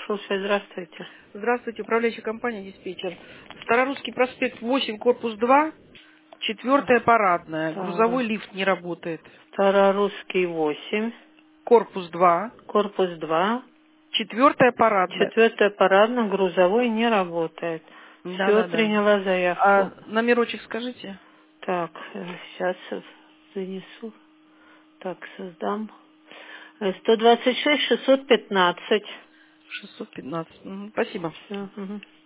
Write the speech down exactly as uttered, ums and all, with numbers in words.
Слушай, здравствуйте. Здравствуйте, управляющая компания «Диспетчер». Старорусский проспект восемь, корпус два, четвертая парадная. Старо... Грузовой лифт не работает. Старорусский восемь, Корпус два, корпус два, четвертая парадная. четвертая парадная, грузовой не работает. Все, Да-да-да. приняла А заявку. номерочек скажите? Так, сейчас занесу. Так, создам. Э, сто двадцать шесть шестьсот пятнадцать. шестьсот пятнадцать. Мгм, спасибо. Все.